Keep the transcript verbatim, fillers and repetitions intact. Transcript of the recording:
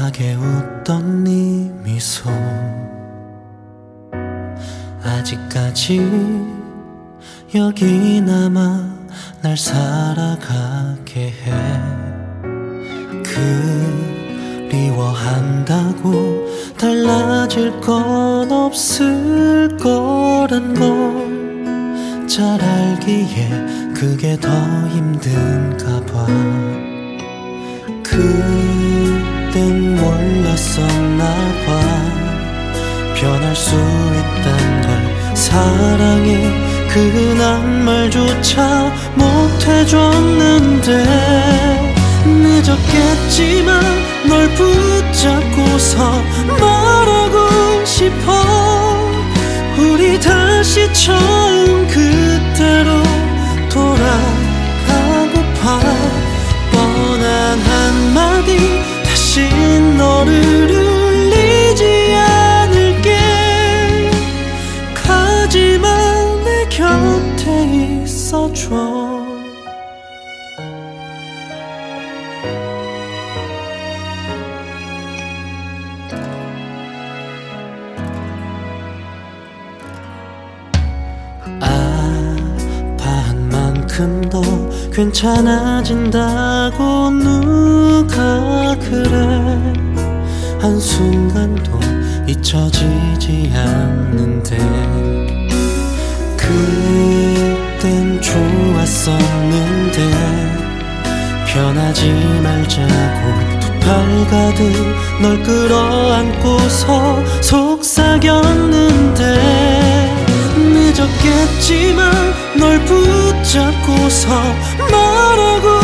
묘하게 웃던 네 미소 아직까지 여기 남아 날 살아가게 해. 그리워한다고 달라질 건 없을 거란 걸 잘 알기에 그게 더 힘든가 봐. 그땐 몰랐었나 봐. 변할 수 있단 걸. 사랑해 그난 말조차 못해줬는데 늦었겠지만 널 붙잡고서 말하고 싶어. 우리 다시 처음 그때로 돌아가고파. 뻔한 한마디 다시 너를 울리지 않을게. 가지만 내 곁에 있어줘. 아파한 만큼 더 괜찮아진다고 누가 그래. 한순간도 잊혀지지 않는데 그땐 좋았었는데 변하지 말자고 두 팔 가득 널 끌어안고서 속삭였는데 늦었겠지만 널 붙잡고서 말하고